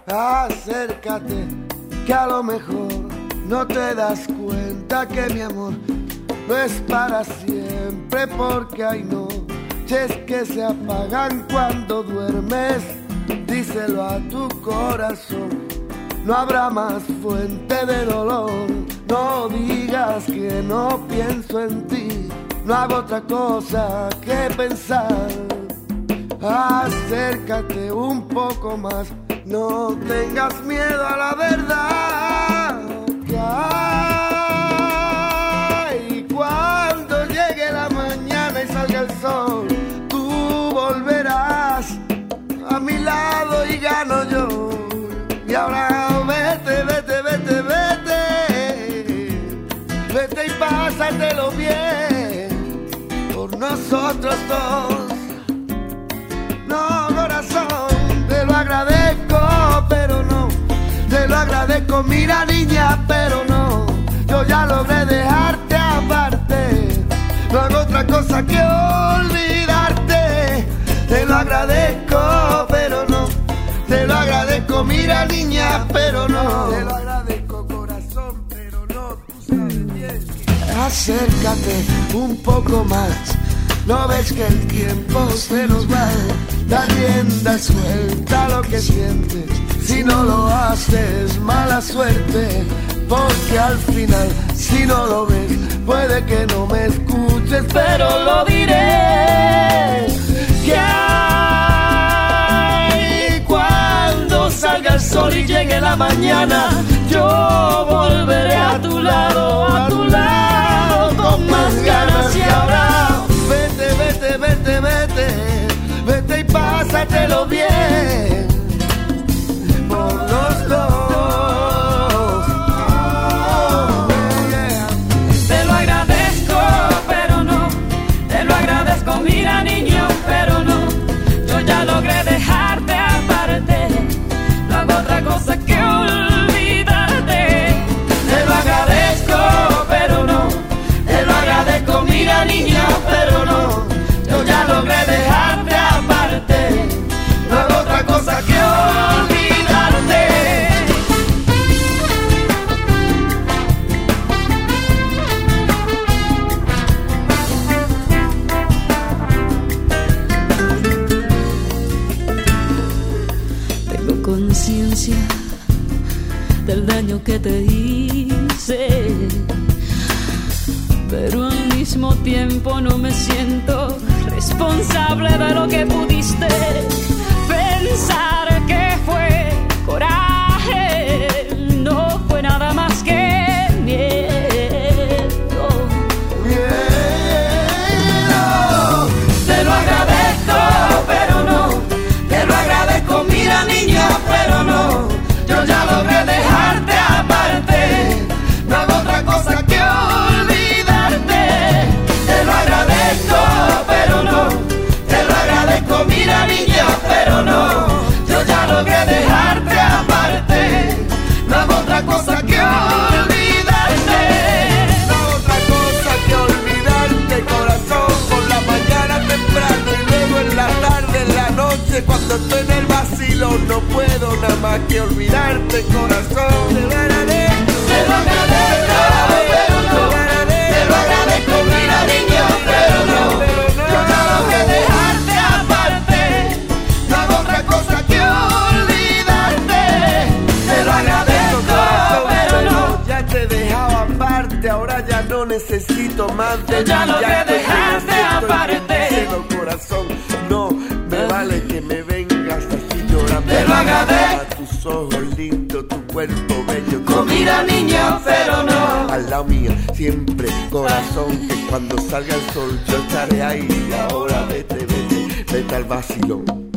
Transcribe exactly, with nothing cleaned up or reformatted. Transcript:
Acércate, que a lo mejor no te das cuenta que mi amor no es para siempre, porque hay noches que se apagan cuando duermes. Díselo a tu corazón, no habrá más fuente de dolor. No digas que no pienso en ti, no hago otra cosa que pensar. Acércate un poco más, no tengas miedo a la verdad que hay. Cuando llegue la mañana y salga el sol, tú volverás a mi lado y gano yo. Y ahora vete, vete, vete, vete, vete y pásatelo bien por nosotros dos. No, corazón, te lo agradezco, pero no, te lo agradezco, mira niña, pero no, yo ya logré dejarte aparte, no hago otra cosa que olvidarte. Te lo agradezco, pero no, te lo agradezco, mira niña, pero no, te lo agradezco, corazón, pero no, tú sabes bien. Acércate un poco más, no ves que el tiempo se nos va, da rienda suelta a lo que sientes, si no lo haces mala suerte, porque al final si no lo ves puede que no me escuches, pero lo diré. Que hay cuando salga el sol y llegue la mañana, yo volveré a tu lado, a tu lado con más ganas. Y ahora vete, vete, vete, vete, vete y pásatelo bien por los dos. Oh, yeah. Te lo agradezco, pero no, te lo agradezco, mira niño, pero no, yo ya logré dejarte aparte, no hago otra cosa que olvidarte. Te lo agradezco, pero no, te lo agradezco, mira niña, pero no, yo ya logré dejarte aparte, no hago otra cosa que olvidarte. Tengo conciencia del daño que te hice, pero al mismo tiempo no me siento responsable de lo que pudiste pensar que fue coraje, no fue nada más que miedo. Miedo. Te lo agradezco, pero no, te lo agradezco, mira niña, pero no, yo ya logré dejarte aparte, no hago otra cosa que olvidarte. Te lo agradezco, pero no, te lo agradezco, mira niña, pero no, yo ya logré dejarte aparte, no hago otra cosa que olvidarte. No hago otra cosa que olvidarte, corazón, por la mañana temprano y luego en la tarde, en la noche, cuando estoy en el vacilo, no puedo nada más que olvidarte, corazón. Te lo agradezco, te lo agradezco, pero no, te lo agradezco, mira niña, pero no, yo ya logré dejarte aparte, no hago otra cosa que olvidarte. Te lo agradezco, pero no, ya te he dejado aparte, ahora ya no necesito más de Yo ya ti, logré estoy dejarte en aparte. el cielo, corazón, no me vale que me vengas así llorando. Te lo agradezco. A tus ojos lindos, tu cuerpo bello, Oh, mira niña, pero no, al lado mío siempre, corazón, que cuando salga el sol yo estaré ahí. Ahora vete, vete, vete al vacilón.